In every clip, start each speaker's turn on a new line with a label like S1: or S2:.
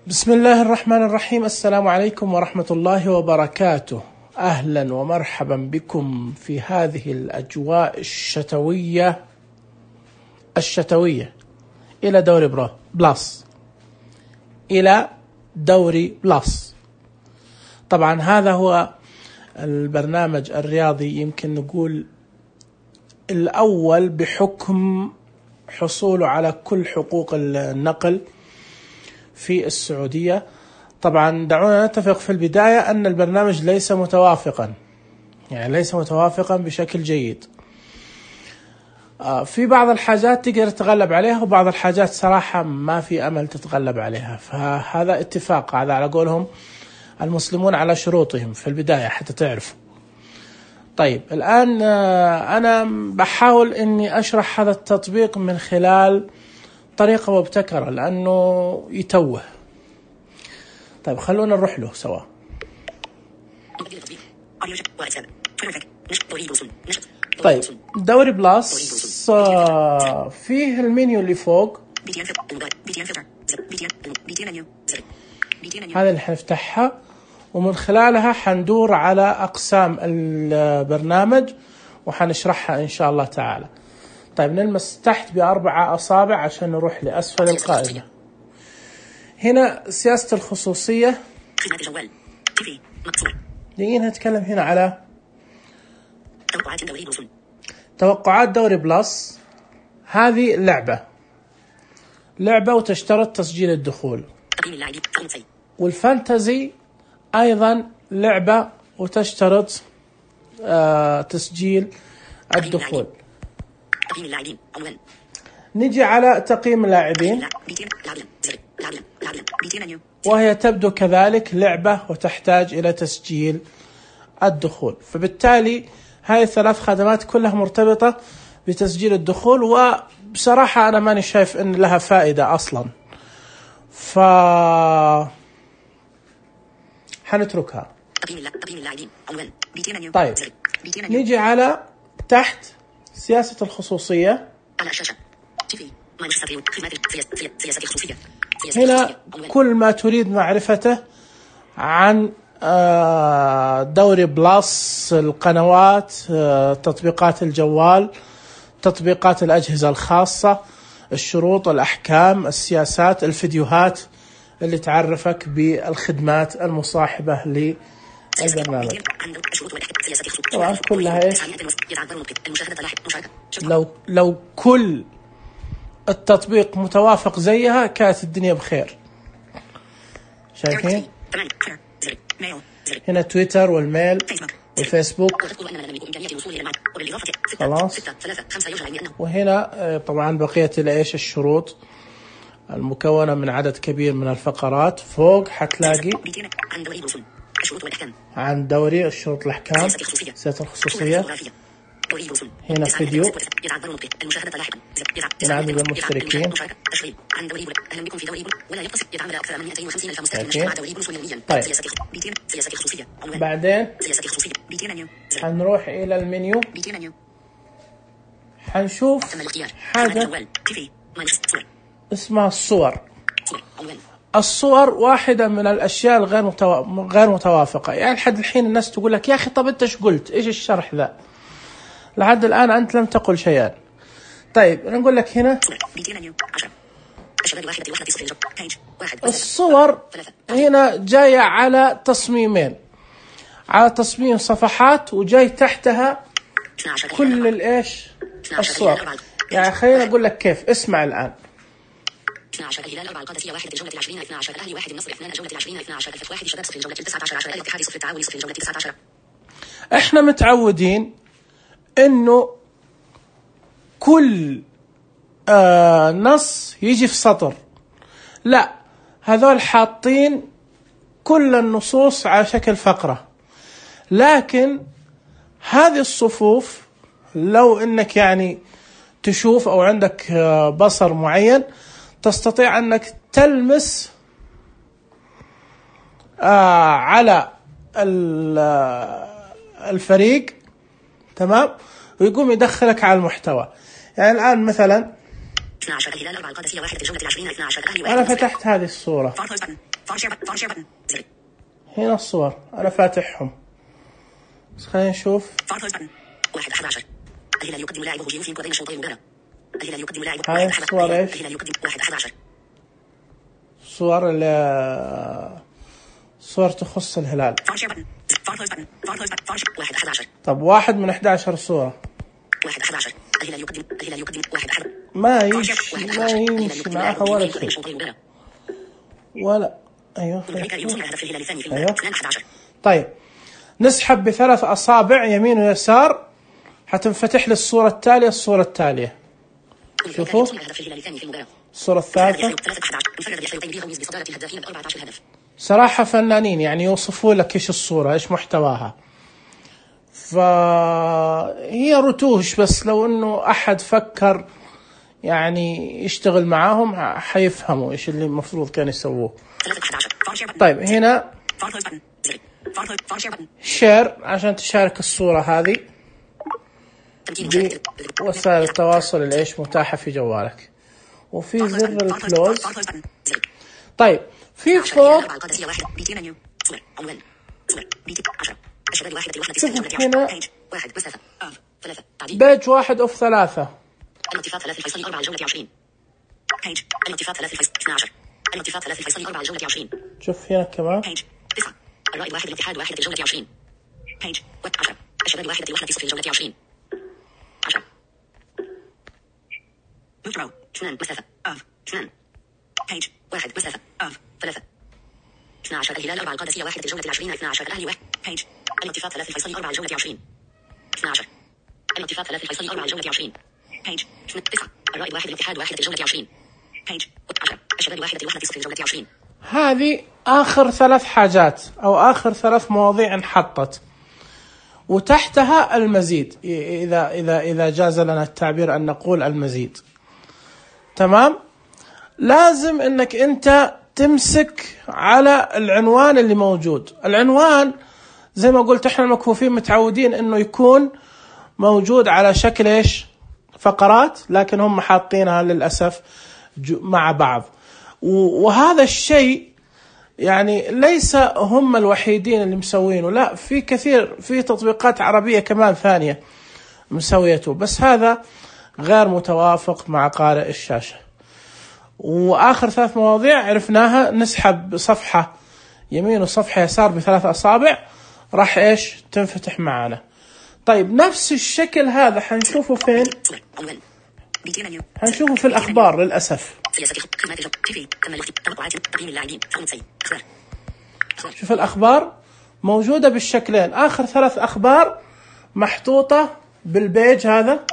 S1: بسم الله الرحمن الرحيم. السلام عليكم ورحمة الله وبركاته. أهلا ومرحبا بكم في هذه الأجواء الشتوية إلى دوري بلس، إلى دوري بلس. طبعا هذا هو البرنامج الرياضي يمكن نقول الأول بحكم حصوله على كل حقوق النقل في السعودية. طبعا دعونا نتفق في البداية أن البرنامج ليس متوافقا، ليس متوافقا بشكل جيد. في بعض الحاجات تقدر تتغلب عليها، وبعض الحاجات صراحة ما في أمل تتغلب عليها، فهذا اتفاق، هذا على قولهم المسلمون على شروطهم في البداية حتى تعرفوا. طيب الآن أنا بحاول أني أشرح هذا التطبيق من خلال طريقة مبتكرة لأنه يتوه. طيب خلونا نروح له سوا. طيب دوري بلس فيه المنيو اللي فوق، هذا اللي حنفتحها ومن خلالها حندور على أقسام البرنامج وحنشرحها إن شاء الله تعالى. طيب نلمس تحت ب4 أصابع عشان نروح لأسفل القائمة. هنا سياسة الخصوصية، نيجي نتكلم هنا على توقعات دوري بلس. هذه لعبة وتشترط تسجيل الدخول، والفانتزي أيضا لعبة وتشترط تسجيل الدخول. نجي على تقييم اللاعبين، وهي تبدو كذلك لعبة وتحتاج إلى تسجيل الدخول. فبالتالي هاي الثلاث خدمات كلها مرتبطة بتسجيل الدخول، وبصراحة أنا ماني شايف إن لها فائدة أصلا، حنتركها. طيب نيجي على تحت سياسة الخصوصية. هنا كل ما تريد معرفته عن دوري بلس، القنوات، تطبيقات الجوال، تطبيقات الأجهزة الخاصة، الشروط، الأحكام، السياسات، الفيديوهات اللي تعرفك بالخدمات المصاحبة للبرنامج. طبعا كلها ايش؟ لو كل التطبيق متوافق زيها كانت الدنيا بخير. شايفين هنا تويتر والميل والفيسبوك، خلاص. وهنا طبعا بقية الشروط المكونة من عدد كبير من الفقرات. فوق حتلاقي عن دوري الشروط، الأحكام، سياسة الخصوصية. هنا فيديو، هنا عدد المشتركين. طيب بعدين حنروح إلى المنيو، حنشوف حاجة اسمها الصور. واحدة من الأشياء غير متوافقة. يعني لحد الحين الناس تقول لك يا أخي طب أنت إيش قلت؟ إيش الشرح ذا؟ لحد الآن أنت لم تقل شيئا. طيب نقول لك هنا الصور هنا جاية على تصميمين، على تصميم صفحات وجاي تحتها كل الصور. يعني خلينا أقول لك كيف. اسمع الآن. 12 الهلال 4 القادسية 1 الجولة 20 12 الأهلي 1 النصر 2 الجولة 20 12 كف 1 شباب 0 الجولة 19 الاتحاد 0 التعاون 0 الجولة 19. احنا متعودين انه كل نص يجي في سطر، لا هذول حاطين كل النصوص على شكل فقرة. لكن هذه الصفوف لو انك يعني تشوف او عندك بصر معين تستطيع أنك تلمس على الفريق، تمام، ويقوم يدخلك على المحتوى. يعني الآن مثلا أنا فتحت هذه الصورة، هنا الصور أنا فاتحهم، بس خلينا نشوف. هاي الصور إيش؟ صور تخص الهلال. طب 1 من 11 صورة. ما يمشي معها ولا شيء ولا. أيوه. طيب نسحب ب3 أصابع يمين ويسار، حتنفتح لي الصورة التالية. الصورة التالية شوفوا الصورة الثالثة. صراحة فنانين يعني يوصفوا لك إيش الصورة إيش محتواها، فهي رتوش، بس لو إنه أحد فكر يعني يشتغل معاهم حيفهموا إيش اللي المفروض كان يسووه. طيب هنا شير عشان تشارك الصورة هذه بوسائل التواصل اللي إيش متاحة في جوالك، وفي زر الكلوز. طيب في فوق شوفوا هنا بيج 1 أوف 3.
S2: الالتفات 3 الفيصلي 4 لجولة 20. بيج الالتفات 3 الفيصلي 12. الالتفات 3 الفيصلي 4 لجولة 20.
S1: شوف هنا كمان
S2: بيج 9 الرائد 1 الاتحاد 1 لجولة 20. بيج 10 الشباب 1 الوحدة 0 لجولة 20. 10 مترو 2 مسافة أوف 2. بيج 1 مسافة أوف 3. 12 الهلال 4 القادسية 1 لجولة 20. 12 الأهلي 1. بيج الالتفات 3 الفيصلي 4 لجولة 20. 12 الالتفات 3 الفيصلي 4 لجولة 20. بيج 9 الرائد 1 الاتحاد 1 لجولة 20. بيج 10 الشباب 1 الوحدة 0 لجولة 20.
S1: هذه آخر 3 حاجات أو آخر 3 مواضيع انحطت، وتحتها المزيد إذا جاز لنا التعبير أن نقول المزيد. تمام. لازم أنك أنت تمسك على العنوان اللي موجود. العنوان زي ما قلت احنا المكفوفين متعودين أنه يكون موجود على شكل إيش فقرات، لكن هم حاطينها للأسف مع بعض. وهذا الشيء يعني ليس هم الوحيدين اللي مسوينه، لا في كثير في تطبيقات عربية كمان ثانية مسويته، بس هذا غير متوافق مع قارئ الشاشة. وآخر 3 مواضيع عرفناها، نسحب صفحة يمين وصفحة يسار ب3 أصابع راح إيش تنفتح معنا. طيب نفس الشكل هذا حنشوفه فين؟ حنشوفه في الأخبار للأسف. شوف الأخبار موجودة بالشكلين، آخر 3 أخبار محطوطة بالبيج هذا.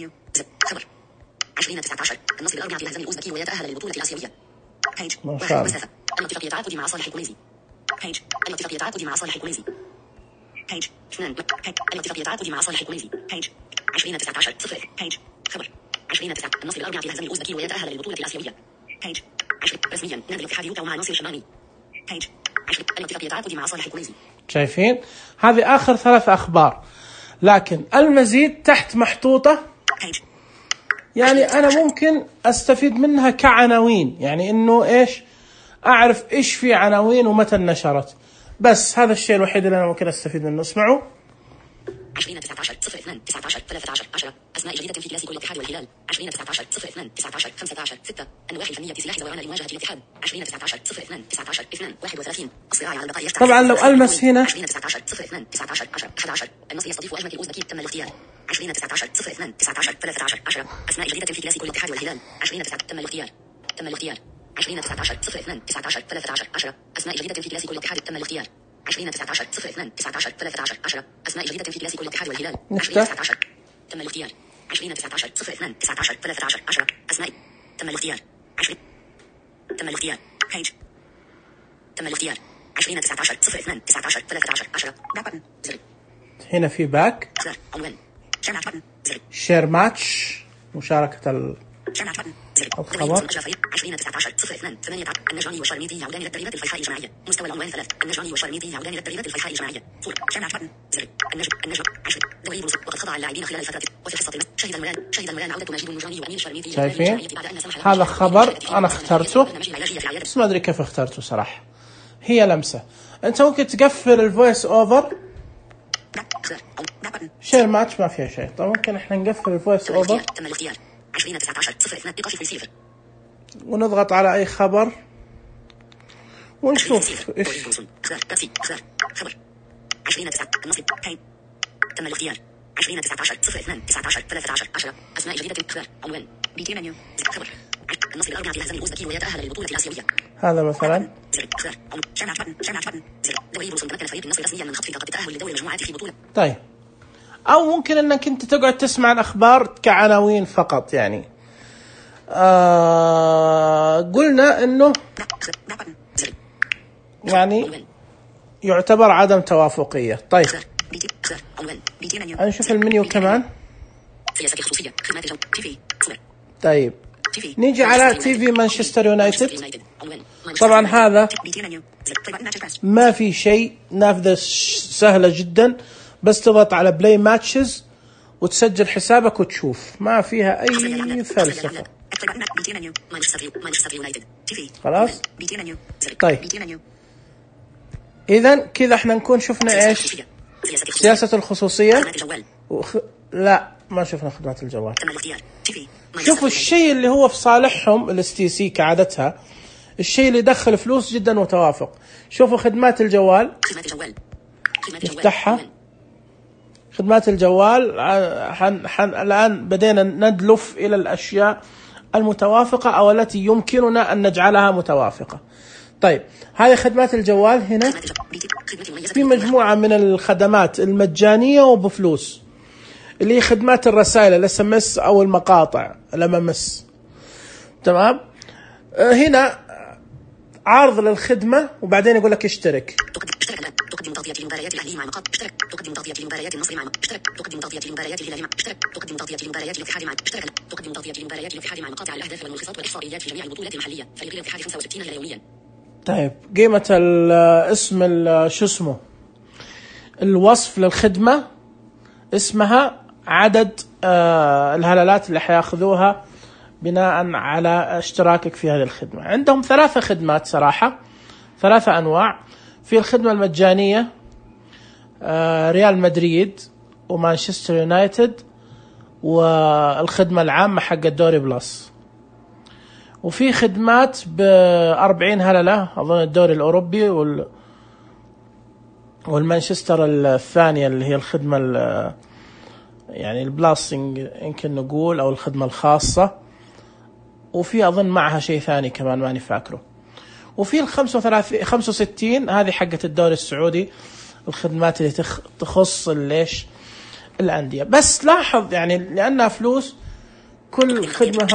S2: 2019 النصر الأربعة في الهزيمة الأوزبكي ويتأهل للبطولة الآسيوية. بيج
S1: ما شاء الله.
S2: الاتفاقية تعاقدي مع صالح الكويزي. بيج الاتفاقية تعاقدي مع صالح الكويزي. بيج 2 الاتفاقية تعاقدي مع صالح الكويزي. بيج 2019 0. بيج خبر 2019 النصر الأربعة في الهزيمة الأوزبكي ويتأهل للبطولة الآسيوية. بيج 20 رسميا نادي الاتحاد يوقع مع ناصر الشمامي. بيج 20 الاتفاقية تعاقدي مع صالح الكويزي.
S1: شايفين هذه آخر 3 أخبار، لكن المزيد تحت محطوطة.
S2: بيج
S1: يعني أنا ممكن أستفيد منها كعناوين، يعني إنه إيش أعرف إيش في عناوين ومتى نشرت، بس هذا الشيء الوحيد اللي أنا ممكن أستفيد منه. اسمعوا
S2: 2019 02 19 13 10 أسماء جديدة في كلاسيكو الاتحاد والهلال. 2019 02 19 15 6 النواحي الفنية سلاح زوال لمواجهة الاتحاد. 2019 02 19 2 31 الصراع على البقاء يفتح.
S1: طبعا لو ألمس هنا
S2: 2019 02 19 10 11 النصر يستضيف أجمل الأوزبكي تم الاختيار. 2019 02 19 13 10 أسماء جديدة في كلاسيكو الاتحاد والهلال. 2019 تم الاختيار. 2019 02 19 13 10 أسماء جديدة في كلاسيكو الاتحاد تم الاختيار. 2019 02 19 13 10 أسماء جديدة في كلاسيكو الاتحاد والهلال. 2019 تم الاختيار. 2019 02 19 13 10 أسماء تم الاختيار. 20 تم الاختيار. بيج تم الاختيار. 2019 02 19 13 10 باك زر.
S1: هنا في باك
S2: عنوان شير ماتش زر.
S1: شير ماتش مشاركة
S2: شير ماتش
S1: الخبر.
S2: 2019 02 8 النجراني وشرميتي يعودان إلى التدريبات الفيحاء الجماعية. مستوى العنوان 3 النجراني وشرميتي يعودان إلى التدريبات الفيحاء الجماعية. صورة شير ماتش زر. النجم 10 دوري بروس وقد خضع اللاعبين خلال الفترة وفي حصة شهد المولان عودة ماجد النجراني وأمين الشرميتي.
S1: شايفين هذا خبر أنا اخترته، بس ما أدري كيف اخترته صراحة. هي لمسة. انت ممكن تقفل الفويس اوفر. شير ماتش ما فيها شيء. طيب ممكن احنا نقفل الفويس اوفر.
S2: تم الاختيار 2019
S1: ونضغط على اي خبر ونشوف ايش.
S2: خبر 2019 تم الاختيار 2019 02 19 13 اسماء جديدة. اخبار عنوان بيتي منيو خبر النصر الأربعة لهزم الأوزبكي ويتأهل للبطولة الآسيوية.
S1: هذا مثلا طيب. أو ممكن أنك أنت تقعد تسمع الأخبار كعناوين فقط يعني. قلنا أنه يعني يعتبر عدم توافقية. طيب نشوف المنيو كمان. طيب نيجي على تي في مانشستر يونايتد. طبعا هذا ما في شيء، نافذة سهلة جدا، بس تضغط على بلاي ماتشز وتسجل حسابك وتشوف، ما فيها أي فلسفة. خلاص. طيب إذن كذا احنا نكون شفنا ايش؟ سياسة الخصوصية. لا ما شفنا خدمات الجوال. شوفوا الشيء اللي هو في صالحهم الاس تي سي كعادتها، الشيء اللي يدخل فلوس جدا متوافق. شوفوا خدمات الجوال، نفتحها. خدمات الجوال الآن بدينا ندلف إلى الأشياء المتوافقة أو التي يمكننا أن نجعلها متوافقة. طيب هذه خدمات الجوال. هنا في مجموعة من الخدمات المجانية وبفلوس، اللي هي خدمات الرسائل الاس ام اس او المقاطع الام ام اس. تمام. هنا عرض للخدمة وبعدين يقول لك اشترك. تقدم تغطية المباريات الأهلية مع مقاطع اشترك. تقدم تغطية المباريات النصر مع اشترك. تقدم تغطية المباريات الهلال مع اشترك. تقدم تغطية المباريات الاتحاد مع اشترك. تقدم تغطية المباريات الاتحاد مع مقاطع الأهداف والملخصات والإحصائيات في جميع البطولات المحلية. فريق الاتحاد 65 ليرة يوميا. طيب قيمة اسم شو اسمه الوصف للخدمة، اسمها عدد الهلالات اللي حياخذوها بناء على اشتراكك في هذه الخدمة. عندهم 3 خدمات صراحة، 3 أنواع. في الخدمة المجانية ريال مدريد ومانشستر يونايتد، والخدمة العامة حق الدوري بلس. وفي خدمات ب40 هللة أظن الدوري الأوروبي والمانشستر الثانية اللي هي الخدمة يعني البلاسنج يمكن نقول، أو الخدمة الخاصة. وفي أظن معها شيء ثاني كمان ماني فاكره. وفي 65 هذه حقة الدوري السعودي، الخدمات اللي تخص ليش الأندية. بس لاحظ يعني لأنها فلوس كل خدمة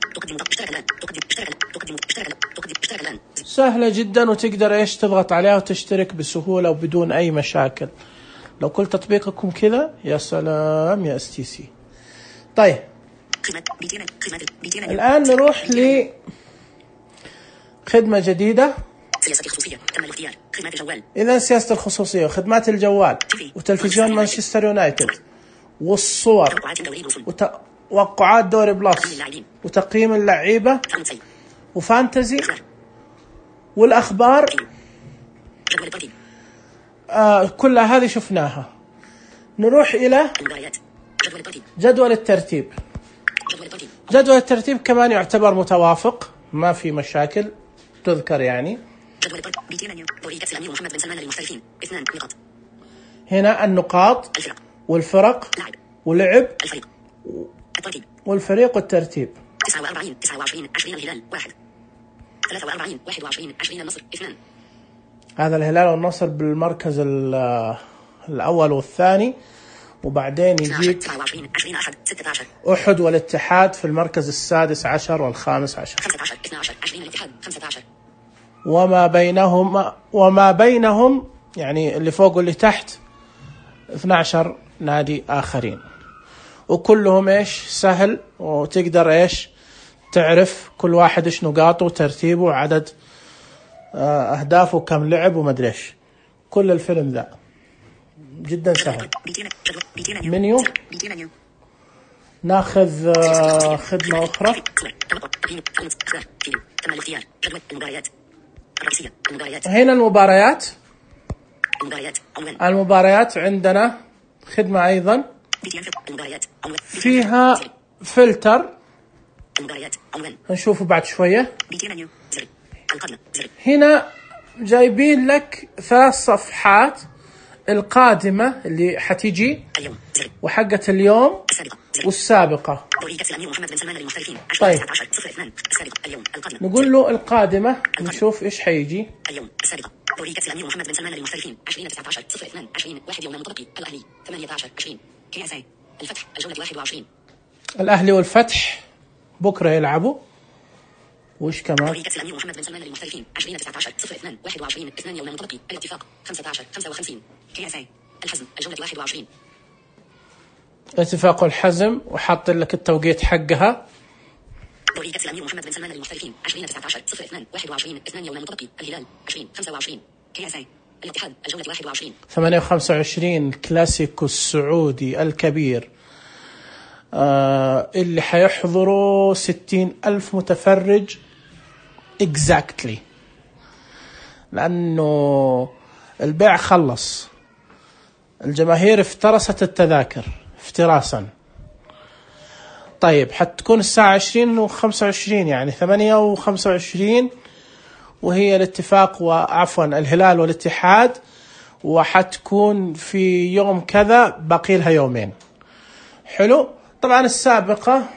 S1: سهلة جدا وتقدر ايش تضغط عليها وتشترك بسهولة وبدون أي مشاكل. لو كل تطبيقكم كذا يا سلام يا اس تي سي. طيب الآن نروح لخدمة جديدة. سياسة الخصوصية تم الاختيار. خدمات الجوال. إذا سياسة الخصوصية وخدمات الجوال وتلفزيون مانشستر يونايتد والصور وتوقعات دوري بلس وتقييم اللعيبة وفانتزي والأخبار، كلها هذه شفناها. نروح إلى جدول الترتيب. جدول الترتيب كمان يعتبر متوافق، ما في مشاكل تذكر يعني. هنا النقاط والفرق ولعب والفريق والترتيب. 49 29 20 الهلال 1 43 21 20 النصر 2. هذا الهلال والنصر بالمركز الأول والثاني، وبعدين يجيك أحد والاتحاد في المركز السادس عشر والخامس عشر. 15 12 20 الاتحاد 15. وما بينهم يعني اللي فوق واللي تحت 12 نادي آخرين، وكلهم إيش سهل، وتقدر إيش تعرف كل واحد إيش نقاطه وترتيبه وعدد أهدافه كم لعب ومدري إيش. كل الفيلم ذا جدا سهل. منيو ناخذ خدمة أخرى. تم الاختيار. جدول المباريات
S2: الرئيسية. المباريات.
S1: هنا المباريات.
S2: المباريات. عنوان.
S1: المباريات عندنا خدمة أيضا
S2: المباريات. عنوان.
S1: فيها فلتر
S2: المباريات. عنوان.
S1: نشوفه بعد شوية.
S2: بي منيو. زر. القائمة. زر.
S1: هنا جايبين لك 3 صفحات، القادمة اللي حتيجي
S2: اليوم. زر.
S1: وحقة اليوم
S2: السابقة. زر.
S1: والسابقة.
S2: دوري كأس الأمير محمد بن سلمان للمحترفين.
S1: طيب.
S2: 2019-02. السابقة. اليوم. القادمة.
S1: نقول له القادمة نشوف إيش حيجي.
S2: اليوم. السابقة. دوري كأس الأمير محمد بن سلمان للمحترفين. 2019-02. 20. 1 يوم المتبقي. الأهلي. 18-20. KSA. الفتح. الجولة 21.
S1: الأهلي والفتح بكرة يلعبوا. وش كمان؟
S2: دوري كأس الأمير محمد بن سلمان للمحترفين. 2019-02. 21. 2 يوم المتبقي. الاتفاق. 15-55. KSA. الحزم. الجولة 21.
S1: اتفاق الحزم وحاط لك التوقيت حقها.
S2: دوري كأس الأمير محمد بن سلمان للمحترفين. 2019-02. 21. 2 يوم المتبقي. الهلال. 20-25. KSA. الاتحاد. الجولة 21.
S1: 28 الكلاسيكو السعودي الكبير، اللي حيحضروا 60,000 متفرج exactly، لأنه البيع خلص، الجماهير افترست التذاكر افتراسا. طيب حتكون الساعة 20:25 يعني 8:25، وهي الاتفاق وعفوا الهلال والاتحاد، وحتكون في يوم كذا، باقي لها يومين. حلو. طبعا السابقة.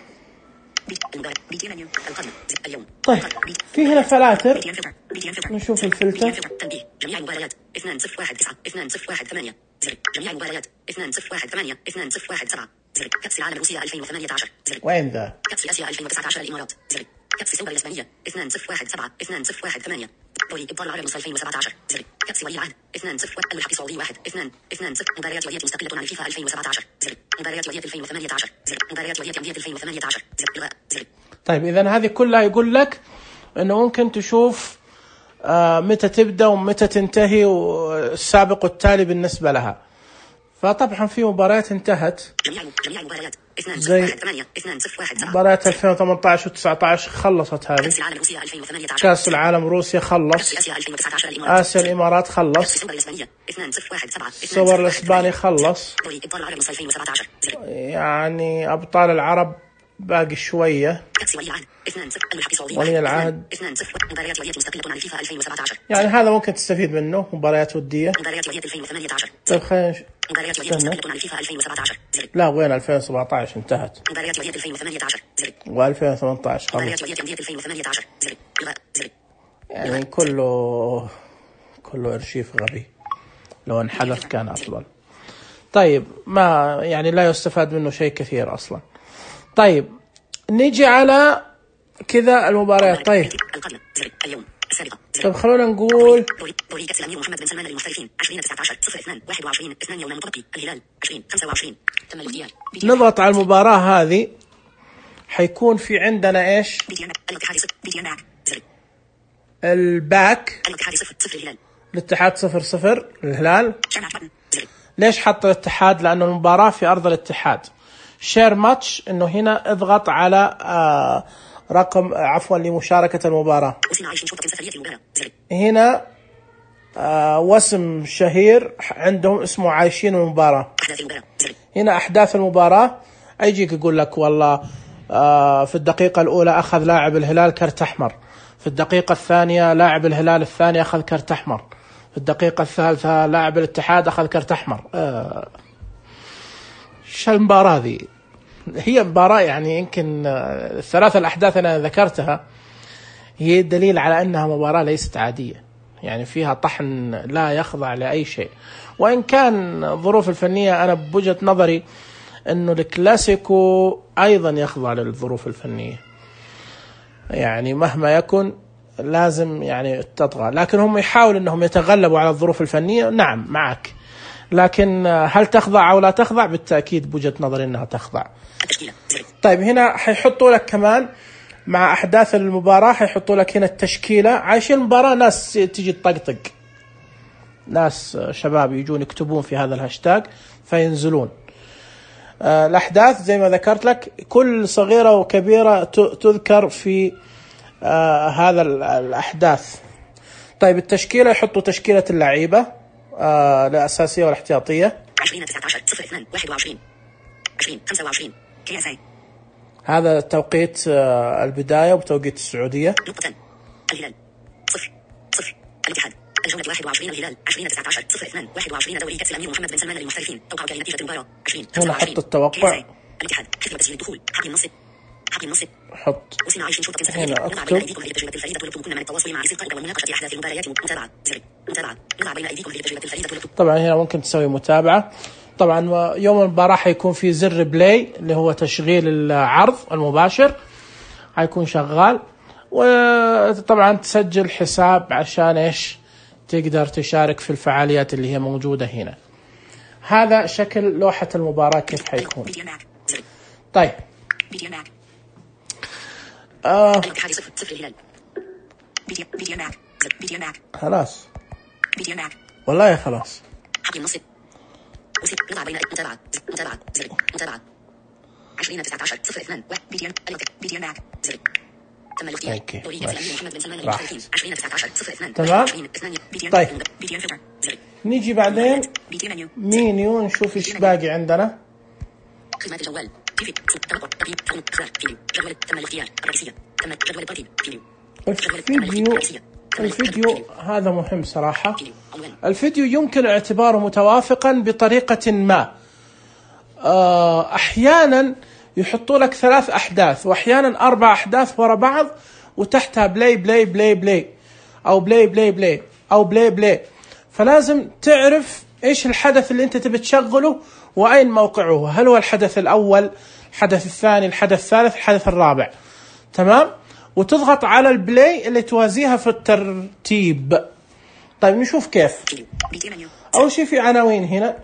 S1: طيب في هنا فلاتر، نشوف الفلتر.
S2: تنبيه. جميع المباريات 2019 2018 زر. جميع المباريات 2018 2017 زر. كأس العالم روسيا 2018 زر.
S1: وين ذا؟
S2: كأس آسيا 2019 الإمارات زر. كأس سوبر الإسبانية 2017 2018 دوري إبطال العرب 2017 زر. كأس ولي العهد 20 الملحق السعودي 1 2 مباريات ودية مستقلة عن الفيفا 2017 زر. مباريات ودية 2018 زر. مباريات ودية أندية 2018 زر. إلغاء زر.
S1: طيب إذا هذه كلها يقول لك إنه ممكن تشوف متى تبدأ ومتى تنتهي والسابق والتالي بالنسبة لها. فطبعا في مباريات انتهت
S2: جميع المباريات
S1: زي مباريات 2018 و19 خلصت هذه. كأس العالم روسيا خلص. آسيا الإمارات خلص. السوبر الإسباني خلص. يعني أبطال العرب باقي شوية. ولي العهد يعني هذا ممكن تستفيد منه، مباريات ودية. طيب خلينا لا وين 2017 انتهت، و2018 خلص. يعني كله ارشيف غبي، لو انحذف كان أفضل. طيب ما يعني لا يستفاد منه شيء كثير أصلا. طيب نيجي على كذا المباريات. طيب خلونا نقول
S2: دوري كأس الأمير محمد بن سلمان للمحترفين 2019 21 2 يوم المتبقي. الهلال 2025 تم الاختيار.
S1: نضغط على المباراة هذه، حيكون في عندنا ايش؟ الباك. الاتحاد 0-0 الهلال. ليش حط الاتحاد؟ لأنه المباراة في أرض الاتحاد. شير ماتش، انه هنا اضغط على رقم لمشاركة المباراة. هنا واسم شهير عندهم اسمه عايشين المباراة. هنا أحداث المباراة، أيجيك يقول لك والله في الدقيقة الأولى أخذ لاعب الهلال كرت أحمر، في الدقيقة الثانية لاعب الهلال الثاني أخذ كرت أحمر، في الدقيقة الثالثة لاعب الاتحاد أخذ كرت أحمر. شو المباراة ذي؟ هي مباراة يعني يمكن الثلاث الأحداث أنا ذكرتها هي دليل على أنها مباراة ليست عادية، يعني فيها طحن لا يخضع لأي شيء. وإن كان الظروف الفنية أنا بوجهة نظري أنه الكلاسيكو أيضا يخضع للظروف الفنية، يعني مهما يكن لازم يعني تطغى، لكن هم يحاولوا أنهم يتغلبوا على الظروف الفنية. نعم معك، لكن هل تخضع أو لا تخضع؟ بالتأكيد بوجهة نظري أنها تخضع. طيب هنا حيحطوا لك كمان مع أحداث المباراة، حيحطوا لك هنا التشكيلة. عايشين المباراة ناس تيجي تطقطق، ناس شباب يجون يكتبون في هذا الهاشتاج فينزلون. الأحداث زي ما ذكرت لك كل صغيرة وكبيرة تذكر في هذا الأحداث. طيب التشكيلة يحطوا تشكيلة اللعيبة الأساسية والاحتياطية.
S2: 20 19 0 2 21 20 25 KSA.
S1: هذا توقيت البداية وبتوقيت السعودية.
S2: نقطتان. الهلال 0 0. الاتحاد الجولة 21 الهلال 20 19 0 2 21 دوري كأس الأمير محمد بن سلمان للمحترفين. توقع نتيجة المباراة 20
S1: هنا حط التوقع.
S2: الاتحاد حفظ تسجيل الدخول حقي النصب حقي النصب.
S1: حط
S2: وسمع 20 شوطة سفرية.
S1: هنا
S2: نضع بين أيديكم هذه التجربة الفريدة ولكم من التواصل مع أصدقائكم ومناقشة أحداث المباريات. متابعة زر متابعة. نضع بين أيديكم هذه التجربة الفريدة ولكم.
S1: طبعا هنا ممكن تسوي متابعة. طبعا يوم المباراة حيكون في زر بلاي اللي هو تشغيل العرض المباشر حيكون شغال. وطبعا تسجل حساب عشان ايش تقدر تشارك في الفعاليات اللي هي موجودة هنا. هذا شكل لوحة المباراة كيف حيكون. طيب
S2: الاتحاد 0 0 الهلال. بي ماك
S1: خلاص والله خلاص.
S2: حقي النصب. نضع بين متابعة زر متابعة 20 19 0 2 بي ماك زر. تم الاختيار. دوري كأس الأمير محمد بن سلمان للمحترفين 20 19 0 2
S1: تمام. طيب نيجي بعدين مينيو نشوف ايش باقي عندنا.
S2: خدمات الجوال تيفي تنقل تقييم فون اخبار فيديو جدول تم الاختيار الرئيسية تم جدول الترتيب فيديو.
S1: الفيديو هذا مهم صراحة. الفيديو يمكن اعتباره متوافقا بطريقة ما. أحيانا يحطوا لك 3 أحداث وأحيانا 4 أحداث ورا بعض وتحتها بلاي بلاي بلاي بلاي أو بلاي بلاي بلاي أو بلاي بلاي. فلازم تعرف إيش الحدث اللي أنت تبي تشغله وأين موقعه. هل هو الحدث الأول، الحدث الثاني، الحدث الثالث، الحدث الرابع. تمام. وتضغط على البلاي اللي توازيها في الترتيب. طيب نشوف كيف. أول شيء في عناوين هنا.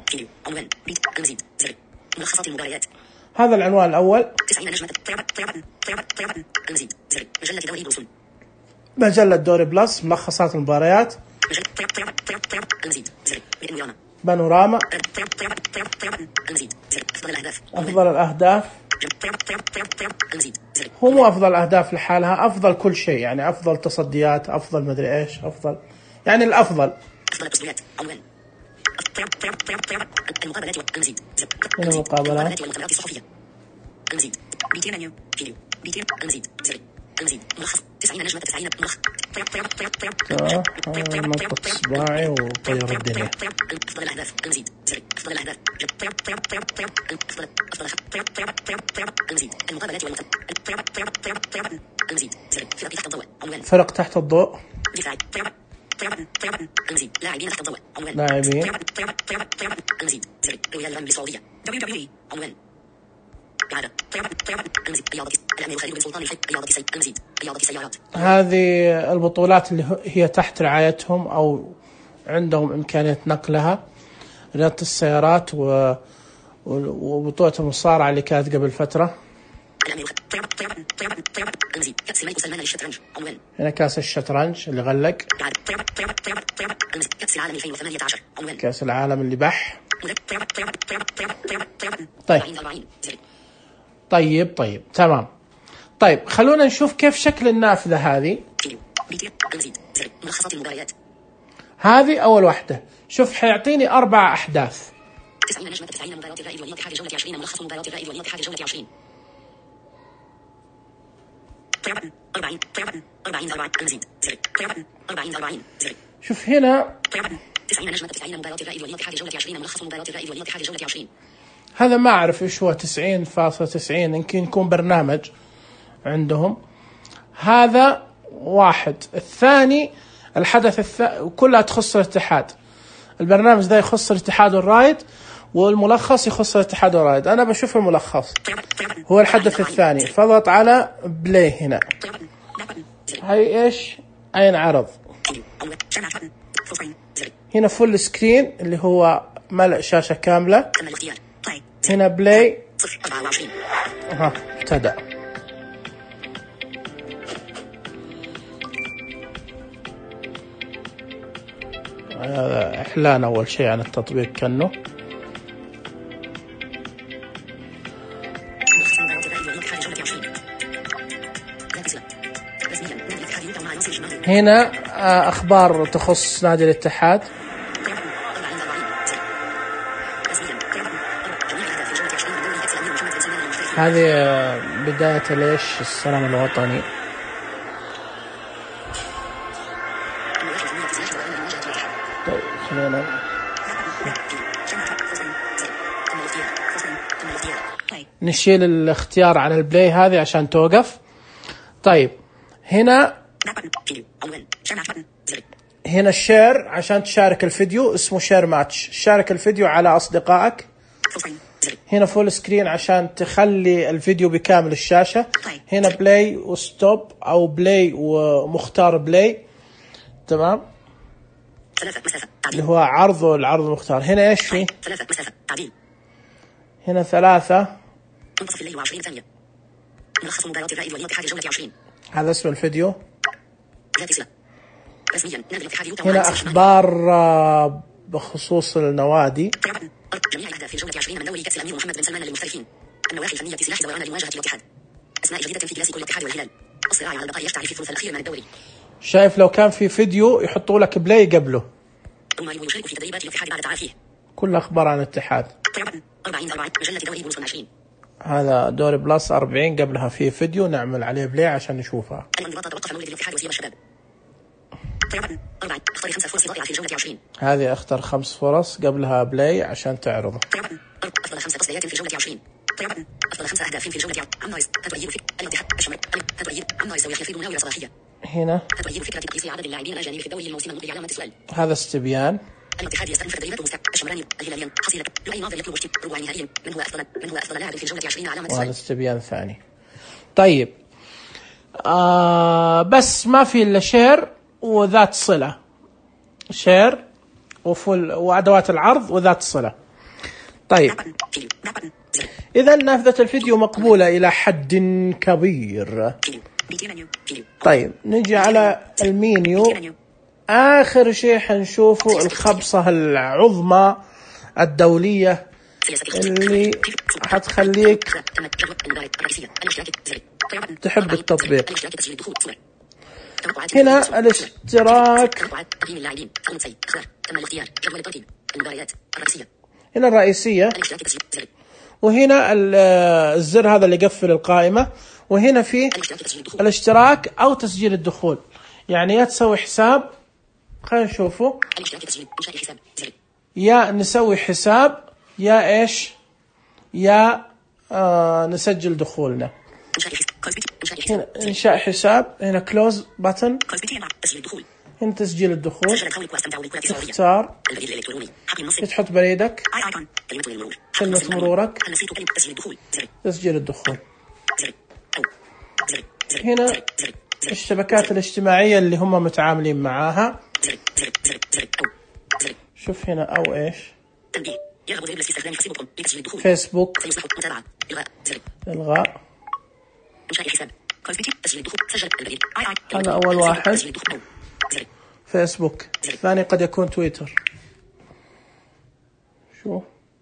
S2: ملخصات المباريات.
S1: هذا العنوان الأول.
S2: 90 نجمة المزيد مجلة دوري بلس.
S1: مجلة دوري بلس ملخصات المباريات.
S2: المزيد
S1: بانوراما. أفضل الأهداف. هو مو أفضل الأهداف لحالها، أفضل كل شيء يعني أفضل تصديات، أفضل مدري إيش، أفضل يعني الأفضل.
S2: أفضل التصديات عنوان. المقابلات والمزيد.
S1: المقابلات
S2: والمؤتمرات الصحفية. المزيد. فيديو. المزيد. المزيد. ملخص 90 نجمة 90 ملخص.
S1: نقطة صباعي وطير الدنيا.
S2: أفضل الأهداف. المزيد. أفضل الأهداف. المزيد. المقابلات والمؤتمرات. المزيد. فرق تحت الضوء عنوان.
S1: فرق تحت الضوء.
S2: دفاع. المزيد. لاعبين تحت الضوء عنوان.
S1: لاعبين.
S2: المزيد. ريال الغنم بالسعودية. WWE عنوان. إعادة. المزيد. رياضة الأمير خالد بن سلطان الحي. رياضة المزيد. رياضة السيارات.
S1: هذه البطولات اللي هي تحت رعايتهم أو عندهم إمكانية نقلها. رياضة السيارات وبطولة المصارعة اللي كانت قبل فترة.
S2: الأمير المزيد. كأس الملك سلمان للشطرنج عنوان.
S1: هنا كأس الشطرنج اللي غلق.
S2: كأس العالم 2018 عنوان.
S1: كأس العالم اللي بح. طيب تمام. طيب خلونا نشوف كيف شكل النافذة هذه.
S2: ملخصات المباريات.
S1: هذه أول واحدة. شوف حيعطيني 4 أحداث.
S2: 90 نجمة 90 مباراة الرائد والاتحاد جولة 20 ملخص مباراة الرائد والاتحاد جولة 20. 40 المزيد. 40
S1: شوف هنا
S2: 90 نجمة 90 مباراة الرائد والاتحاد جولة 20 ملخص مباراة الرائد والاتحاد جولة 20.
S1: هذا ما أعرف إيش هو 90.90 يمكن يكون برنامج عندهم. هذا واحد. الثاني الحدث كلها تخص الاتحاد. البرنامج ده يخص الاتحاد والرايد والملخص يخص الاتحاد والرايد. أنا بشوف الملخص هو الحدث الثاني فضغط على بلاي هنا. هاي إيش أين عرض هنا فول سكرين اللي هو ملء شاشة كاملة. هنا بلاي. ابتدأ. هذا إعلان أول شيء عن التطبيق كأنه. هنا أخبار تخص نادي الاتحاد. هذه بداية ليش السلام الوطني. طيب خلينا نشيل الاختيار عن البلاي هذه عشان توقف. طيب هنا الشير عشان تشارك الفيديو اسمه شير ماتش، شارك الفيديو على أصدقائك. هنا فول سكرين عشان تخلي الفيديو بكامل الشاشة. هنا بلاي وستوب أو بلاي ومختار بلاي، تمام، اللي هو العرض المختار. هنا ايش في؟ هنا 3
S2: منتصف الليل و20 ثانية. ملخص مباراة الرائد والاتحاد جولة 20.
S1: هذا اسم الفيديو.
S2: رسميا نادي الاتحاد يوتا.
S1: هنا أخبار بخصوص النوادي.
S2: جميع الأهداف في الجولة 20 من دوري كأس الأمير محمد بن سلمان للمحترفين. النواحي الفنية سلاح دوران لمواجهة الاتحاد. أسماء جديدة في كلاسيكو الاتحاد والهلال. الصراع على البقاء يشتعل في الثلث الأخير من الدوري.
S1: شايف لو كان في فيديو يحطوا لك بلاي قبله.
S2: ثم يشارك في تدريبات الاتحاد بعد تعافيه.
S1: كل أخبار عن الاتحاد.
S2: 40 مجلة دوري بلس 20.
S1: هذا دوري بلس 40 قبلها في فيديو نعمل عليه بلاي عشان نشوفها.
S2: الانضباط توقف مولد الاتحاد وسيب الشباب. 4 اختر 5 فرص ضائعة في الجولة 20.
S1: هذه اختر 5 فرص قبلها بلاي عشان تعرضه.
S2: أفضل 5 تصديات في الجولة 20. أفضل 5 أهداف في الجولة. عمايز تغيير في الاتحاد الشمال. تغيير عمايز يفيد مناوئة صلاحية.
S1: هنا
S2: تغيير فكرة تقييس عدد اللاعبين الأجانب في الدوري الموسم المقبل علامة السؤال.
S1: هذا استبيان.
S2: الاتحاد يستأنف تدريباته الشمراني الهلاليا حصيلة لؤي ناظر يطلب ربع نهائيا. من هو أفضل لاعب في الجولة 20 علامة السؤال.
S1: وهذا استبيان ثاني. طيب بس ما في إلا شير وذات صلة، شير وفل وأدوات العرض وذات صلة. طيب إذا نافذة الفيديو مقبولة إلى حد كبير. طيب نجي على المينيو. آخر شيء حنشوفه الخبصة العظمى الدولية اللي حتخليك تحب التطبيق. هنا الاشتراك، هنا الرئيسية، وهنا الزر هذا اللي يقفل القائمة، وهنا في الاشتراك أو تسجيل الدخول. يعني يا تسوي حساب، خلينا نشوفه، يا نسوي حساب يا إيش، يا نسجل دخولنا. هنا إنشاء حساب، هنا كلوز باتن، هنا تسجيل الدخول، تختار، تحط بريدك، كلمة مرورك، تسجيل الدخول. هنا الشبكات الاجتماعية اللي هم متعاملين معاها. شوف هنا أو إيش، فيسبوك، إلغاء. هذا أول واحد فيسبوك، الثاني قد يكون تويتر. شو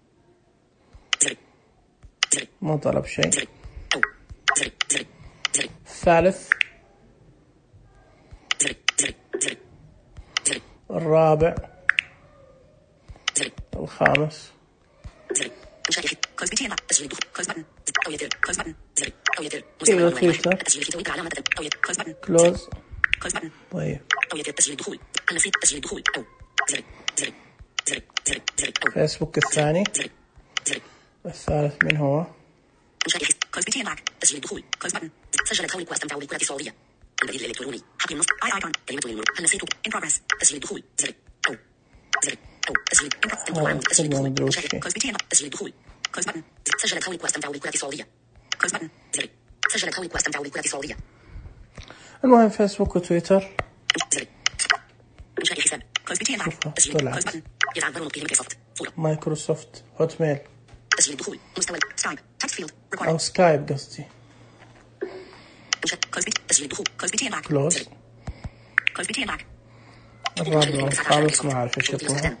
S1: ما طلب شيء. الثالث، الرابع، الخامس، كلوز. طيب فيسبوك الثاني، الثالث من هو؟ تسجيل الدخول. سجل قولك واستمتعوا بالكرة السعودية. البريد الإلكتروني حقل النص كلمة المرور. هل نسيت in progress تسجيل الدخول أو تسجيل تسجيل الدخول. سجل قولك واستمتعوا بالكرة السعودية. سجل قولك واستمتعوا بالكرة السعودية. المهم فيسبوك وتويتر. إنشاء حساب. يتعذر نطقه مايكروسوفت. مايكروسوفت هوت ميل. تسجيل الدخول. مستوى سكايب تكست فيلد أو سكايب قصدي. تسجيل الدخول. كلوز. الرابع والخامس ما أعرف إيش يطلع.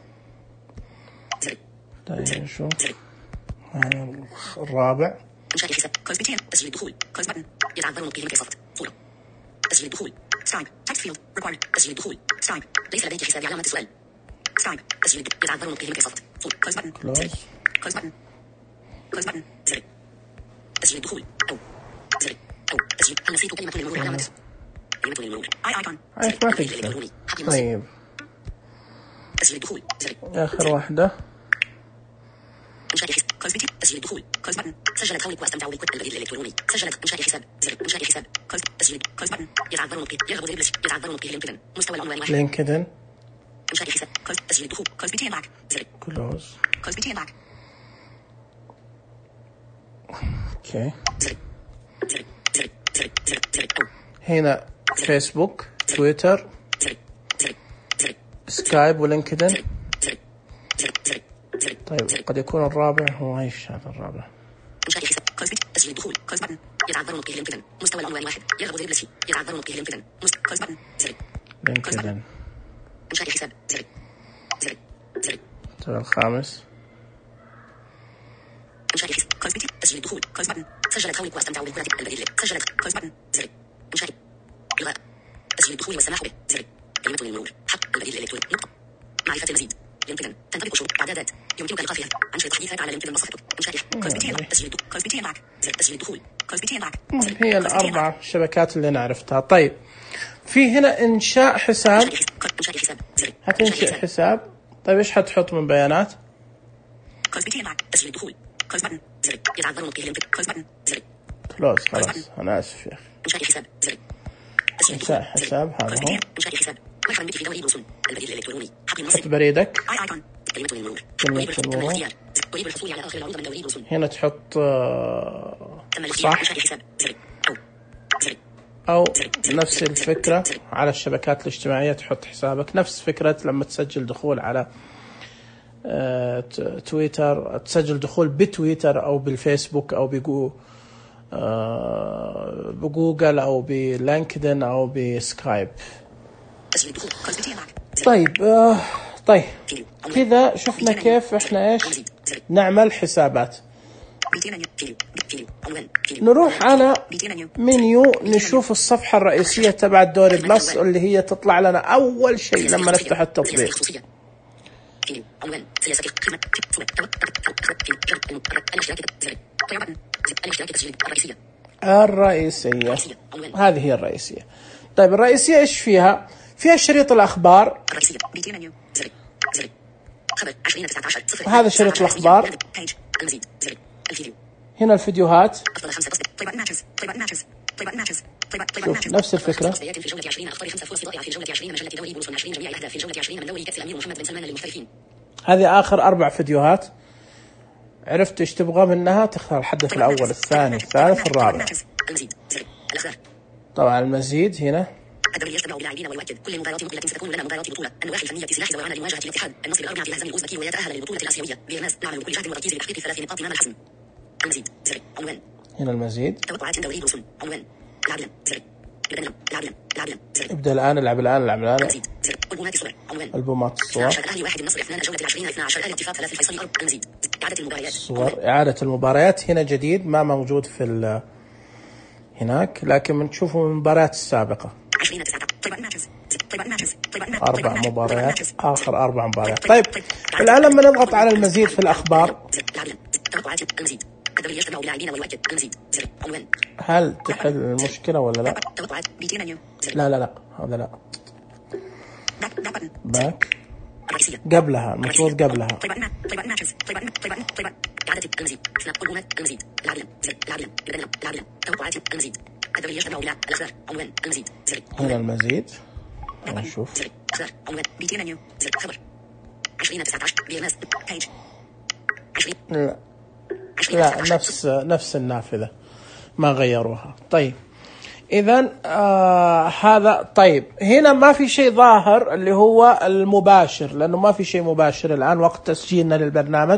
S1: طيب شو هذا الرابع. تسجيل الدخول. يتعذر نطقه مايكروسوفت. تسجيل الدخول. سكايب تكست
S2: فيلد ريكوايرد تسجيل الدخول سكايب ليس لديك حساب علامة السؤال سكايب تسجيل يتعذر نطقه مايكروسوفت كلوز بutton كلوز button كلوز button زر تسجيل الدخول أو زر أو تسجيل هل نسيت كلمة للمرور علامة للمرور اي ايكون
S1: ما تقدر. طيب
S2: تسجيل الدخول زر
S1: آخر واحدة
S2: إنشاء حساب كلوز بيتي تسجيل الدخول كلوز بutton سجلت هونك واستمتع بالكتب البريد الإلكتروني سجلت إنشاء حساب زر إنشاء حساب كلوز تسجيل كلوز button يتعذر نطقه يرغب زر يتعذر نطقه لينكدين مستوى العنوان واحد
S1: لينكدين
S2: إنشاء حساب كلوز تسجيل الدخول كلوز بيتي باك زر
S1: كلوز
S2: كلوز بيتي باك
S1: اوكي.
S2: زر زر زر زر زر زر أو
S1: هنا فيسبوك تويتر
S2: زر زر زر
S1: سكايب ولينكدين.
S2: زر زر زر
S1: طيب قد يكون الرابع هو ايش هذا الرابع؟
S2: إنشاء حساب كلوز بيتي تسجيل الدخول كلوز button يتعذر نطقه لينكدين مستوى العنوان واحد يرغب زر بلسي يتعذر نطقه لينكدين كلوز button زر
S1: لينكدين.
S2: إنشاء حساب زر زر زر
S1: طيب الخامس
S2: إنشاء حساب كلوز بيتي تسجيل الدخول كلوز button سجلت هونك واستمتع بالكتب البريد سجلت كلوز button زر إنشاء إلغاء تسجيل الدخول والسماح به زر كلمة للمرور حق البريد الإلكتروني نقطة معرفة المزيد لينكدين تنطبق شروط إعدادات يمكنك إيقافها أنشطة تحديثات على لينكدين بصفحتك إنشاء كلوز بيتي تسجيل كلوز بيتي باك زر تسجيل الدخول كلوز بيتي باك
S1: هي الأربع شبكات اللي أنا عرفتها. طيب في هنا إنشاء حساب.
S2: إنشاء حساب زر
S1: هتنشئ حساب. طيب إيش حتحط من بيانات؟
S2: كلوز بيتي باك تسجيل الدخول كلوز button زر يتعذر نطقه لينكدين كلوز button زر
S1: كلوز خلاص. أنا آسف يا أخي.
S2: إنشاء حساب زر
S1: إنشاء حساب هذا هو.
S2: إنشاء حساب مرحبا بك في دوري بوسون البريد الإلكتروني حق النصب
S1: حط بريدك.
S2: اي ايكون كلمة المرور
S1: كلمة المرور.
S2: تريد الحصول على آخر العروض من دوري بوسون
S1: هنا تحط
S2: تم الاختيار
S1: صح
S2: إنشاء حساب زر أو زر
S1: أو نفس الفكرة على الشبكات الاجتماعية تحط حسابك نفس فكرة لما تسجل دخول على تويتر تسجل دخول بتويتر أو بالفيسبوك أو بجوجل أو بلينكدين أو بسكايب. طيب طيب كذا شفنا كيف احنا ايش نعمل حسابات. نروح على منيو نشوف الصفحة الرئيسية تبع الدوري بلس اللي هي تطلع لنا أول شيء لما نفتح التطبيق. الرئيسية هذه هي الرئيسية. طيب الرئيسية ايش فيها؟ فيها شريط الأخبار. هذا شريط الأخبار. هنا الفيديوهات. شوف نفس الفكرة. هذه آخر 4 فيديوهات. عرفت ايش تبغى منها تختار الحدث الأول الثاني الثالث الرابع. طبعا المزيد هنا.
S2: الدوري يجتمع بلاعبين ويؤكد كل مباراة مقبلة ستكون لنا مباراة بطولة النواحي الفنية سلاح ودعمنا لمواجهة الاتحاد النصر الأربعة في الهزم الأوزبكي ويتأهل للبطولة الآسيوية بإغماس نعمل بكل جهد وركيز لتحقيق 3 نقاط أمام الحسم. المزيد زر عنوان.
S1: هنا المزيد.
S2: توقعات دوري بوسون عنوان لاعبين زر لاعبين زر
S1: ابدأ الآن العب الآن.
S2: المزيد زر ألبومات الصور عنوان.
S1: ألبومات الصور.
S2: الأهلي 1 النصر 2 الجولة 2012 الأهلي اتفاق 3 الفيصلي أرب. المزيد إعادة المباريات.
S1: الصور إعادة المباريات هنا جديد ما موجود في هناك لكن بنشوفه من المباريات السابقة. 4 مباريات آخر 4 مباريات. طيب الآن لما نضغط على المزيد في الأخبار هل تحل المشكلة ولا لا؟ لا هذا لا. باك قبلها المفروض قبلها. هنا المزيد نشوف. لا نفس النافذة ما غيروها. طيب إذن هذا. طيب هنا ما في شيء ظاهر اللي هو المباشر لأنه ما في شيء مباشر الآن وقت تسجيلنا للبرنامج.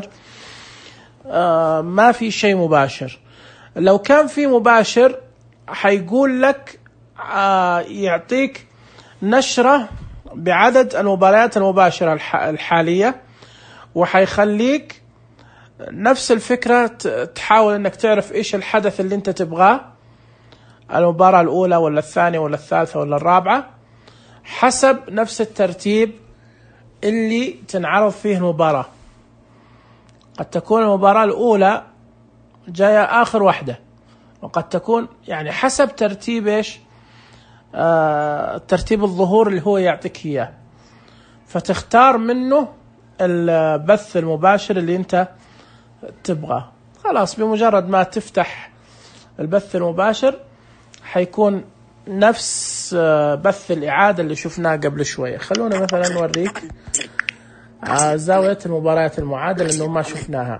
S1: ما في شيء مباشر. لو كان في مباشر حيقول لك يعطيك نشرة بعدد المباريات المباشرة الحالية وحيخليك نفس الفكرة تحاول انك تعرف ايش الحدث اللي انت تبغاه المباراة الاولى ولا الثانية ولا الثالثة ولا الرابعة حسب نفس الترتيب اللي تنعرض فيه المباراة. قد تكون المباراة الأولى جاية آخر واحدة، وقد تكون يعني حسب ترتيب إيش ترتيب الظهور اللي هو يعطيك إياه، فتختار منه البث المباشر اللي أنت تبغاه. خلاص بمجرد ما تفتح البث المباشر حيكون نفس بث الإعادة اللي شفناه قبل شوية. خلونا مثلا نوريك زاوية المباريات المعادلة لأنه ما شفناها.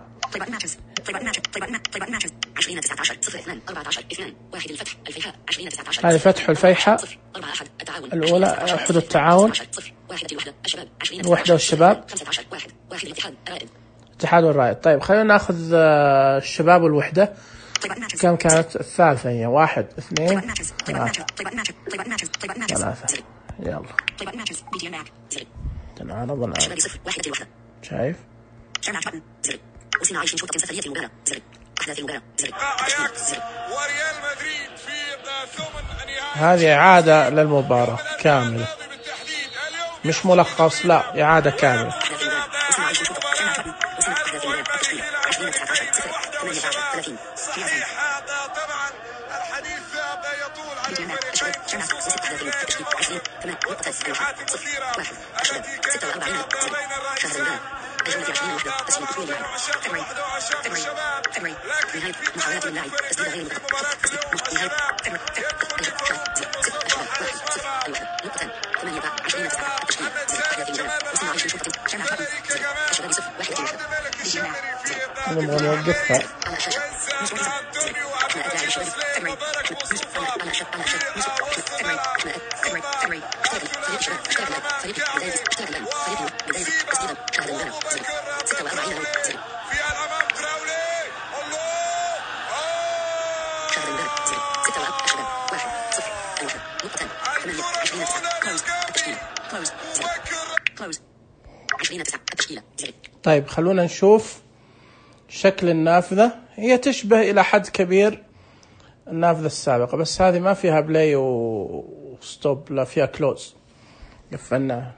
S1: هذه فتح الفيحة الأولى، أحد التعاون، الوحدة والشباب، اتحاد والرائد. طيب خلينا ناخذ الشباب والوحدة. كم كانت الثالثة؟ هي 1 2 3. يلا تنعرض الآن. شايف؟ هذه إعادة للمباراة كاملة، مش ملخص، لا إعادة كاملة.
S3: صحيح هذا طبعا الحديث هذا يطول على التصريحات المثيرة التي كانت بين الرئيسين وعشاق الشباب، لكن في محاولات اللعب تسديد غير مباراة اليوم
S1: نبغى نوقفها. طيب خلونا نشوف شكل النافذة. هي تشبه إلى حد كبير النافذة السابقة، بس هذه ما فيها بلاي وستوب، لا فيها كلوز، قفلناها.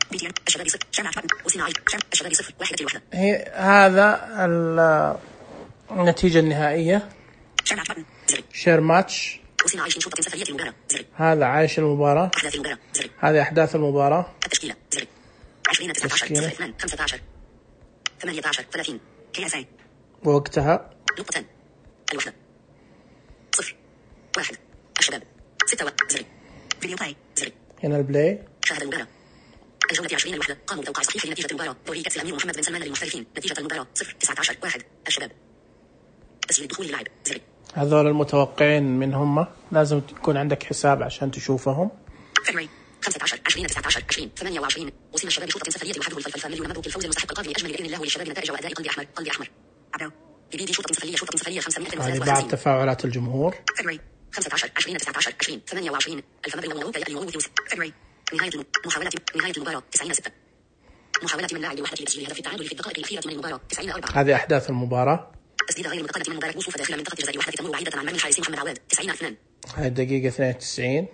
S1: هي هذا النتيجة النهائية، شير ماتش، هذا عايش المباراة، هذه أحداث المباراة، التشكيلة
S3: 20 15 18 30
S1: ووقتها
S3: نقطتان، الوحدة 0 1 الشباب 6 فيديو بلاي
S1: هنا البلاي.
S3: شاهد المباراة الجولة 20 الوحدة قاموا بتوقيع صحيح لنتيجة المباراة دوري كأس الأمير محمد بن سلمان للمحترفين. نتيجة المباراة 0 19 1 الشباب. تسجيل دخول اللاعب
S1: هذول المتوقعين من هم، لازم تكون عندك حساب عشان تشوفهم.
S3: 15 20 19 20 28 وصل الشباب شوطة سفرية وحده الفلفل مليون مبروك الفوز المستحق القادم أجمل بإذن الله وللشباب نتائج وأداء قلبي أحمر قلبي أحمر. بيدي شوطة سفرية 500.
S1: هذه بعد تفاعلات الجمهور.
S3: 15 20 19 20 28 ألف مبروك مبروك يا يوسف. نهاية المباراة 90-6. محاولة من لاعب الوحدة لتسجيل هدف التعادل في الدقائق الأخيرة من المباراة 90-4.
S1: هذه أحداث المباراة.
S3: تسديد غير متقدمة من المباراة وصوف داخل منطقة جزاء الوحدة تمر بعيدة عن مرمى الحارس محمد عواد 90-2.
S1: هاي الدقيقة 92،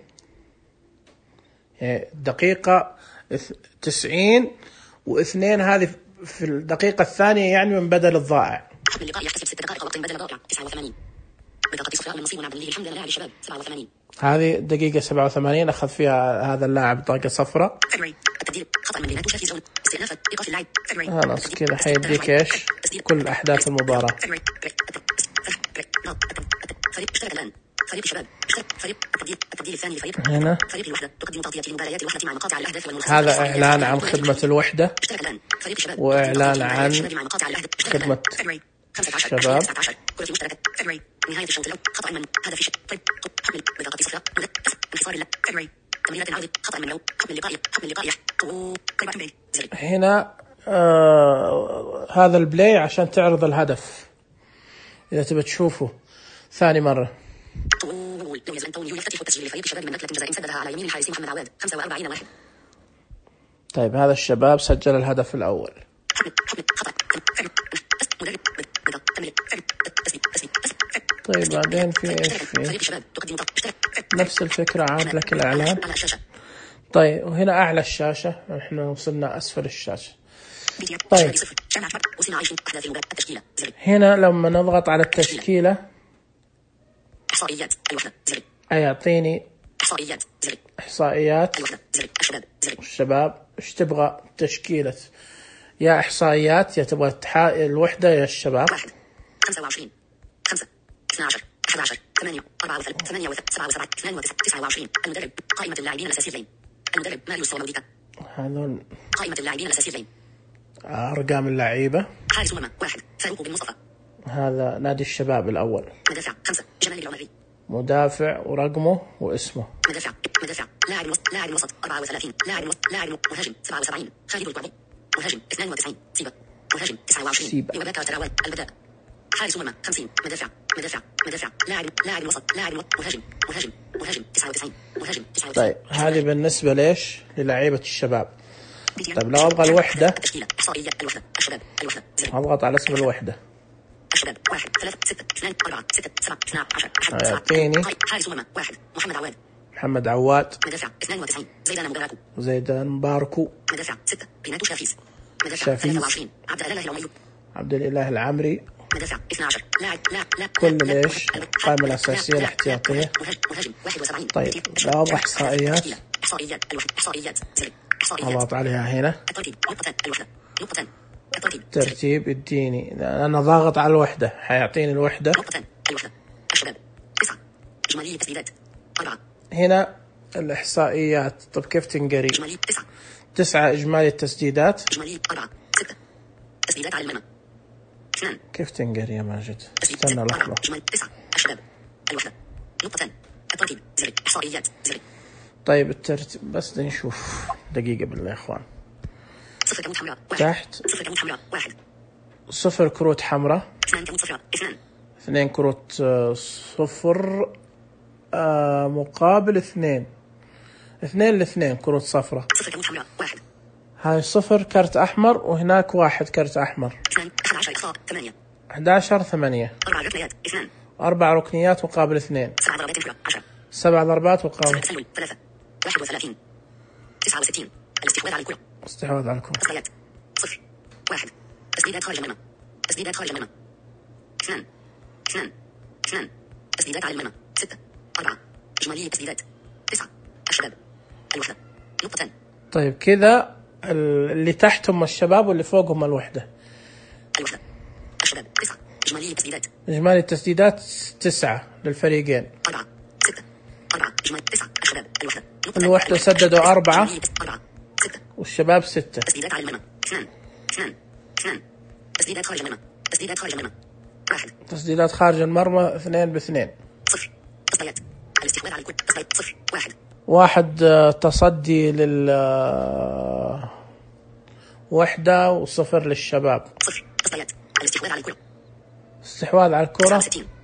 S1: دقيقة 90 و2، هذه في الدقيقة الثانية يعني من بدل الضائع.
S3: حكم اللقاء يحتسب 6 دقائق وقت بدل ضائع 89. بطاقة صفراء من نصيب عبد الله الحمد لله الشباب 87.
S1: هذه دقيقة 87 أخذ فيها هذا اللاعب طاقة صفراء.
S3: التبديل خطأ من لينات في زون استئناف إيقاف اللعب.
S1: خلاص كذا حيديك إيش كل أحداث المباراة.
S3: فريق اشترك الآن. فريق الشباب فريق التبديل الثاني فريق
S1: هنا.
S3: فريق الوحدة تقدم تغطية المباريات الوحدة مع مقاطع الأهداف والملخصات.
S1: هذا إعلان عن خدمة الوحدة وإعلان عن خدمة الشباب.
S3: كرة مشتركة نهاية الشوط الأول خطأ من هدف طيب حمل بطاقة صفراء انحصار تمريرات العودة خطأ من حمل اللقاء
S1: هنا هذا البلاي عشان تعرض الهدف إذا تبي تشوفه ثاني مرة.
S3: لو يزن تونيو يفتتح تسجيل فريق الشباب من نكلة جزاء سددها على يمين الحارس محمد عواد 45-1.
S1: طيب هذا الشباب سجل الهدف الأول. طيب بعدين في ايش في نفس الفكرة عاد لك الإعلان. طيب وهنا أعلى الشاشة، احنا وصلنا أسفل الشاشة. طيب هنا لما نضغط على التشكيلة يعطيني إحصائيات الشباب. ايش تبغى تشكيلة؟ يا إحصائيات يا تبغى الوحدة يا الشباب.
S3: 25 5 12 11 8 34 77 29. المدرب قائمة اللاعبين الأساسيين. المدرب ماريوس وموديكا.
S1: هذول
S3: قائمة اللاعبين الأساسيين.
S1: أرقام اللعيبة.
S3: حارس مرمى 1 فاروق بن مصطفى.
S1: هذا نادي الشباب الأول.
S3: مدافع 5 جمال العمري.
S1: مدافع ورقمه واسمه.
S3: مدافع لاعب وسط 34. لاعب مهاجم 77. خالد القعبي. مهاجم 92. سيبا. مهاجم 29. يوباكا تراوي. البداء. حارس مرمى 50. مدافع لاعب وسط مهاجم 99. مهاجم 99.
S1: طيب هذه بالنسبة ليش؟ للاعيبة الشباب. طيب لو أبغى الوحدة أضغط على اسم الوحدة.
S3: الشباب 1 3 6 2 4 6 7 12
S1: يعطيني
S3: حارس مرمى 1
S1: محمد عواد.
S3: مدافع 92
S1: زيدان مباركو.
S3: مدافع 6 بيناتو شافيز. مدافع 23 عبد الإله العمري. مدافع 12 لاعب
S1: كل ليش القائمة الأساسية الاحتياطية.
S3: مهاجم 71.
S1: طيب لو أبغى إحصائيات
S3: احصائيات
S1: أضغط عليها هنا.
S3: الترتيب نقطتين الوحدة نقطتين الترتيب
S1: ترتيب يديني أنا ضاغط على الوحدة حيعطيني الوحدة.
S3: نقطتين الوحدة. الشباب 9 إجمالية تسديدات 4.
S1: هنا الإحصائيات. طب كيف تنقري؟
S3: إجمالية
S1: 9 إجمالي التسديدات.
S3: إجمالية 4 6 تسديدات على المرمى 2.
S1: كيف تنقري يا ماجد؟ استنى لحظة.
S3: إجمالية 9 الشباب الوحدة نقطتين الترتيب زر إحصائيات زر.
S1: طيب الترتيب بس نشوف دقيقة بالله يا إخوان.
S3: 0 كروت حمراء 1.
S1: تحت
S3: 0 كروت حمراء 1.
S1: 0 كروت حمراء.
S3: 2 كروت صفراء 2.
S1: 2 كروت صفر مقابل 2 2 كروت صفراء.
S3: 0 كروت حمراء 1.
S1: هاي 0 كرت أحمر وهناك 1 كرت أحمر.
S3: 2 11 إخفاء 8.
S1: 11 8.
S3: 4 ركنيات 2.
S1: 4 ركنيات مقابل 2.
S3: 7 ضربات حمراء 10.
S1: 7 ضربات مقابل
S3: 3. 31 69. الاستحواذ على الكرة.
S1: استحواذ على الكرة.
S3: تصفيات 0 1. تسديدات خارج المرمى. تسديدات خارج المرمى 2 تسديدات على المرمى 6 4. إجمالية تسديدات 9. الشباب الوحدة نقطتين.
S1: طيب كذا اللي تحتهم الشباب واللي فوقهم الوحدة.
S3: الوحدة الشباب 9. إجمالية تسديدات.
S1: إجمالي التسديدات 9 للفريقين.
S3: 4 6 4. إجمالية 9 الشباب الوحدة.
S1: الوحدة سددوا 4
S3: 4 6
S1: والشباب 6.
S3: تسديدات على المرمى 2 تسديدات خارج المرمى. تسديدات خارج المرمى 1.
S1: تسديدات خارج المرمى 2 ب2.
S3: 0 تصديات. الاستحواذ على الكرة. تصديات 0
S1: 1 تصدي وحدة وصفر للشباب.
S3: 0 تصديات. الاستحواذ على الكرة.
S1: استحواذ على الكرة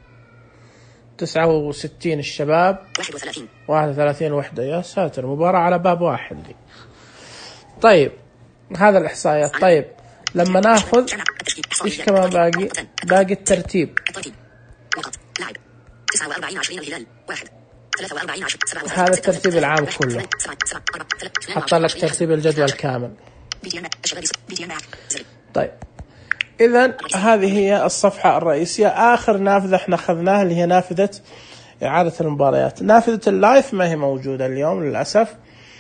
S3: 69
S1: الشباب. 31 وحدة. يا ساتر مباراة على باب واحد دي. طيب هذا الإحصائيات. طيب لما ناخذ إيش كمان باقي الترتيب.
S3: نقط لاعب 49 20 الهلال 1 43 10 7.
S1: هذا الترتيب العام كله. حط لك ترتيب الجدول كامل. طيب إذن هذه هي الصفحة الرئيسية. آخر نافذة احنا أخذناها اللي هي نافذة إعادة المباريات. نافذة اللايف ما هي موجودة اليوم للأسف.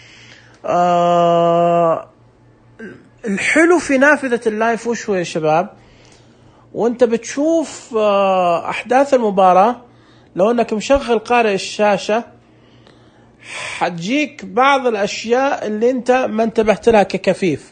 S1: الحلو في نافذة اللايف وش هو يا شباب؟ وانت بتشوف أحداث المباراة لو انك مشغل قارئ الشاشة حتجيك بعض الأشياء اللي انت ما انتبهت لها ككفيف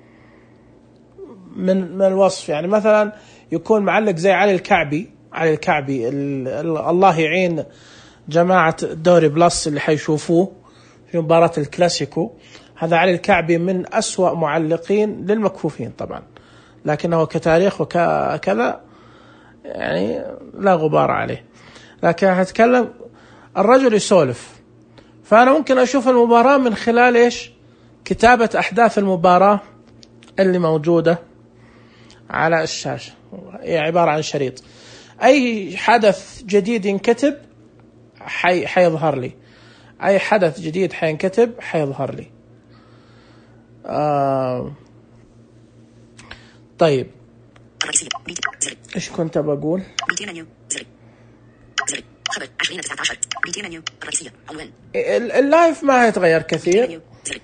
S1: من الوصف. يعني مثلا يكون معلق زي علي الكعبي الله يعين جماعة دوري بلس اللي حيشوفوه في مباراة الكلاسيكو. هذا علي الكعبي من أسوأ معلقين للمكفوفين طبعا، لكنه كتاريخ وكذا يعني لا غبار عليه. لكن هتكلم الرجل يسولف، فأنا ممكن أشوف المباراة من خلال إيش؟ كتابة أحداث المباراة اللي موجودة على الشاشة. هي عبارة عن شريط، أي حدث جديد ينكتب حيظهر لي. أي حدث جديد حينكتب حيظهر لي. طيب إيش كنت بقول؟ اللايف ما هيتغير كثير.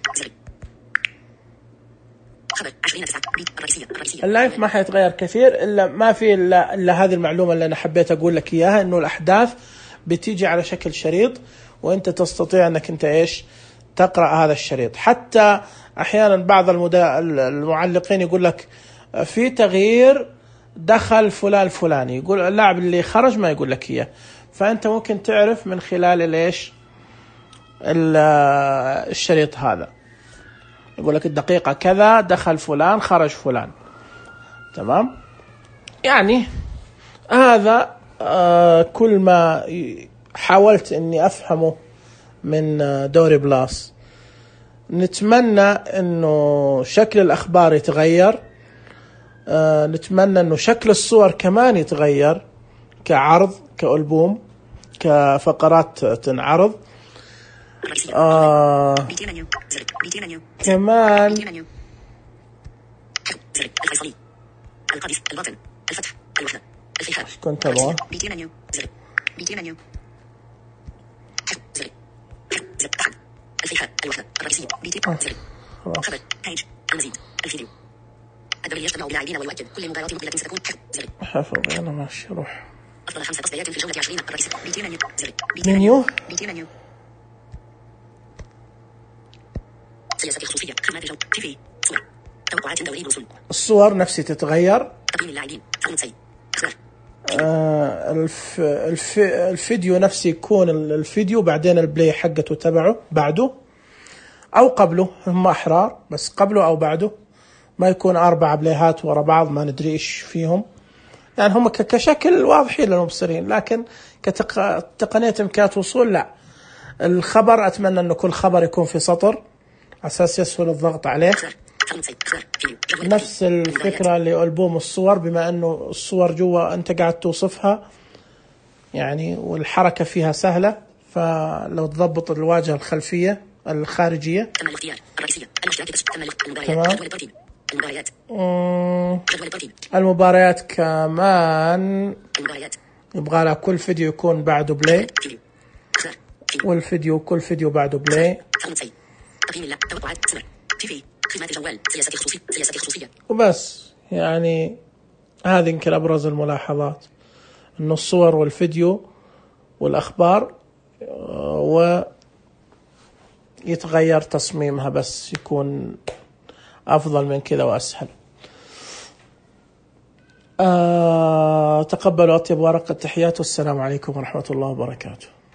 S1: اللايف ما حيتغير كثير إلا ما في إلا هذه المعلومة اللي أنا حبيت أقول لك إياها، إنه الأحداث بتيجي على شكل شريط، وأنت تستطيع أنك أنت إيش تقرأ هذا الشريط. حتى أحيانا بعض المعلقين يقول لك في تغيير دخل فلان الفلاني، يقول اللاعب اللي خرج ما يقول لك إياه، فأنت ممكن تعرف من خلال إيش الشريط هذا، يقول لك الدقيقة كذا دخل فلان خرج فلان. تمام، يعني هذا كل ما حاولت اني افهمه من دوري بلاس. نتمنى انه شكل الاخبار يتغير، نتمنى انه شكل الصور كمان يتغير، كعرض، كألبوم، كفقرات تنعرض. كمان كنت أبغى
S2: الدوري يجتمع بلاعبين ويؤجل كل مباراة مقبلة ستكون
S1: حفظ. أنا ماشي روح
S2: أفضل 5 تصفيات في الجولة 20 الرئيسية.
S1: منيو
S2: سياسة خصوصية خدمات الجو تيفي صور توقعات دوري الوصول.
S1: الصور نفسي تتغير.
S2: تقييم اللاعبين فرنسي أخبار.
S1: الفيديو نفسي يكون الفيديو بعدين البلاي حقته تبعه بعده أو قبله، هم أحرار، بس قبله أو بعده، ما يكون 4 بلايهات ورا بعض ما ندري إيش فيهم. يعني هم كشكل واضحين للمبصرين، لكن كتقنية إمكانيات وصول لا. الخبر أتمنى أنه كل خبر يكون في سطر أساس يسهل الضغط عليه. نفس الفكرة لألبوم الصور، بما أنه الصور جوا أنت قاعد توصفها يعني، والحركة فيها سهلة، فلو تضبط الواجهة الخلفية الخارجية. تمام. المباريات كمان يبغى لها كل فيديو يكون بعده بلاي، والفيديو كل فيديو بعده بلاي. وبس يعني هذه يمكن أبرز الملاحظات، إنه الصور والفيديو والأخبار ويتغير تصميمها، بس يكون أفضل من كذا وأسهل. تقبلوا أطيب ورقة تحيات، والسلام عليكم ورحمة الله وبركاته.